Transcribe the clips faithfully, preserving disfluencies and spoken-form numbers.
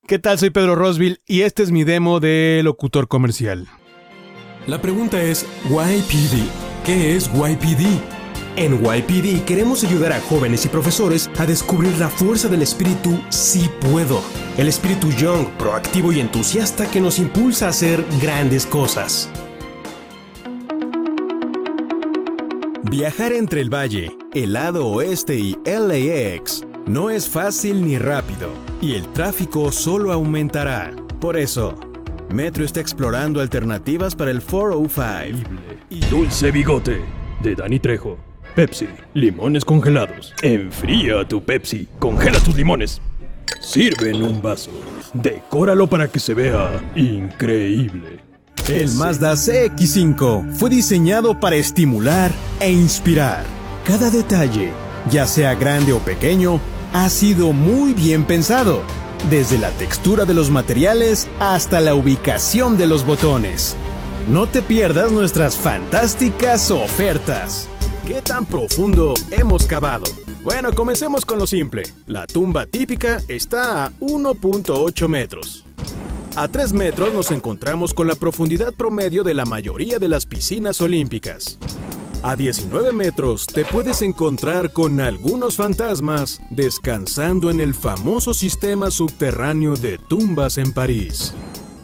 ¿Qué tal? Soy Pedro Rosville y este es mi demo de locutor comercial. La pregunta es, Y P D. ¿Qué es Y P D? En Y P D queremos ayudar a jóvenes y profesores a descubrir la fuerza del espíritu sí puedo. El espíritu young, proactivo y entusiasta que nos impulsa a hacer grandes cosas. Viajar entre el Valle, el lado oeste y L A X no es fácil ni rápido, y el tráfico solo aumentará. Por eso, Metro está explorando alternativas para el cuatrocientos cinco. Dulce Bigote, de Dani Trejo. Pepsi, limones congelados. Enfría tu Pepsi, congela tus limones. Sirve en un vaso. Decóralo para que se vea increíble. El Mazda C X cinco fue diseñado para estimular e inspirar. Cada detalle, ya sea grande o pequeño, ha sido muy bien pensado. Desde la textura de los materiales hasta la ubicación de los botones. No te pierdas nuestras fantásticas ofertas. ¿Qué tan profundo hemos cavado? Bueno, comencemos con lo simple. La tumba típica está a uno punto ocho metros. A tres metros nos encontramos con la profundidad promedio de la mayoría de las piscinas olímpicas. A diecinueve metros te puedes encontrar con algunos fantasmas descansando en el famoso sistema subterráneo de tumbas en París.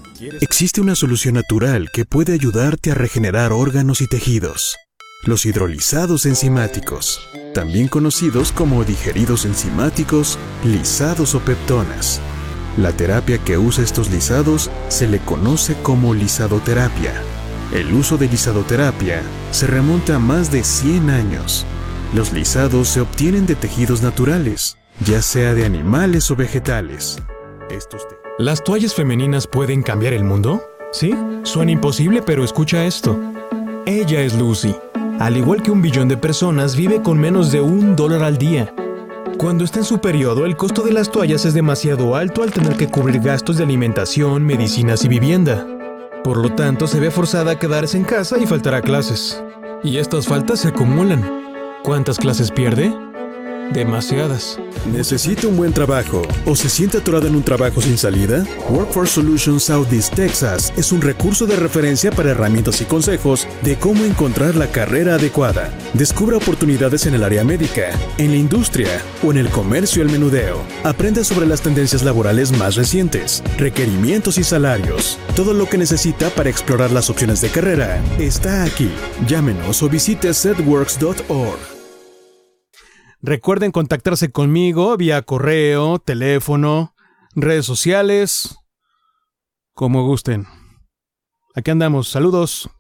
Existe una solución natural que puede ayudarte a regenerar órganos y tejidos. Los hidrolizados enzimáticos, también conocidos como digeridos enzimáticos, lisados o peptonas. La terapia que usa estos lisados se le conoce como lisadoterapia. El uso de lisadoterapia se remonta a más de cien años. Los lisados se obtienen de tejidos naturales, ya sea de animales o vegetales. Estos te- ¿Las toallas femeninas pueden cambiar el mundo? ¿Sí? Suena imposible, pero escucha esto. Ella es Lucy. Al igual que un billón de personas, vive con menos de un dólar al día. Cuando está en su periodo, el costo de las toallas es demasiado alto al tener que cubrir gastos de alimentación, medicinas y vivienda. Por lo tanto, se ve forzada a quedarse en casa y faltar a clases. Y estas faltas se acumulan. ¿Cuántas clases pierde? Demasiadas. ¿Necesita un buen trabajo o se siente atorado en un trabajo sin salida? Workforce Solutions Southeast Texas es un recurso de referencia para herramientas y consejos de cómo encontrar la carrera adecuada. Descubra oportunidades en el área médica, en la industria o en el comercio al menudeo. Aprenda sobre las tendencias laborales más recientes, requerimientos y salarios. Todo lo que necesita para explorar las opciones de carrera está aquí. Llámenos o visite setworks punto org. Recuerden contactarse conmigo vía correo, teléfono, redes sociales, como gusten. Aquí andamos. Saludos.